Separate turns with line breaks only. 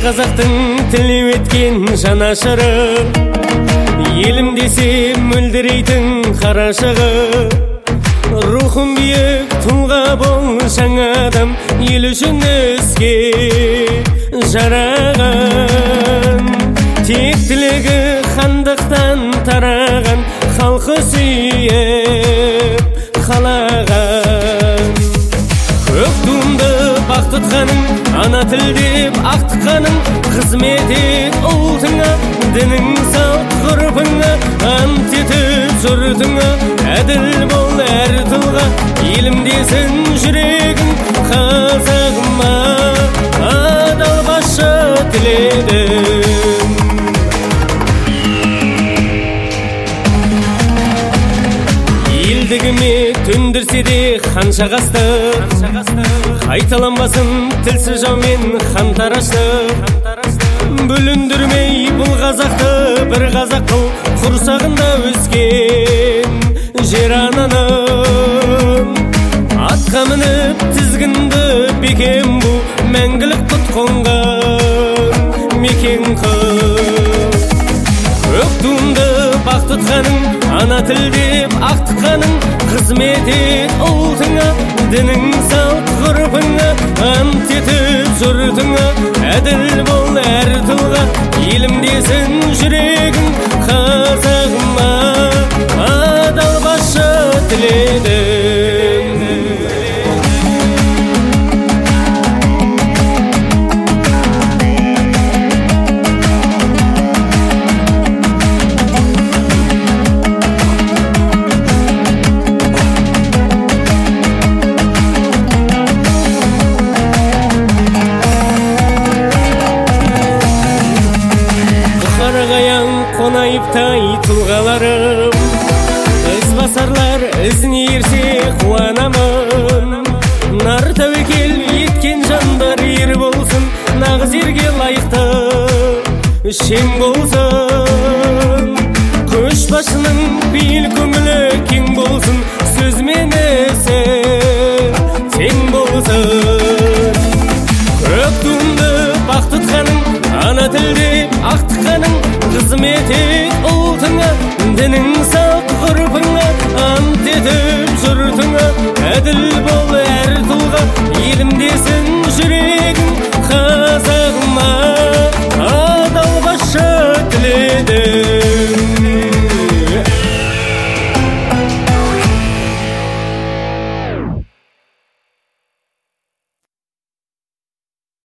қазақтың тілеп еткен жанашыры, елім десе мөлдірейтін қарашығы. Рухым биік тұлға бол жаңа адам, ел үшін іске жараған. Тек тілегі хандықтан тараған, халқы сүйіп қалаған. Көк туымды бақ тұтқаның, ана тіл деп ақ тұтқаның, қызмет ет ұлтыңа, дінің салт ғұрпыңа, ант етіп жұртыңа. Әділ бол әр тұлға, елім десін жүрегің, қазағыма адал басшы тіледім. Елдігіме төндірсе де қанша қастық, қайталанбасын тілсіз жаумен хан тарашты. Бүліндірмей бұл қазақты бір қазақ қыл, құрсағында өскен жер ананың. Атқа мініп тізгінді бекем бұл, мәңгілік құт қонған мекен қыл. Көк туымды бақ тұтқаның, ана тіл деп ақ тұтқаның, қызмет ет ұлтыңа, дінің салт ғұрпыңа, ант етіп жұртыңа. Әділ бол әр тұлға, елім десін жүрегің, қазағыма адал басшы тіледім. Қонайыптай тұлғаларым, ізбасарлар ізіне ерсе қуанамын. Нар тәуекел еткен жандар ер болсын, нағыз ерге лайықты шен болсын. Көшбасшының бейіл көңілі кең болсын, сөзімен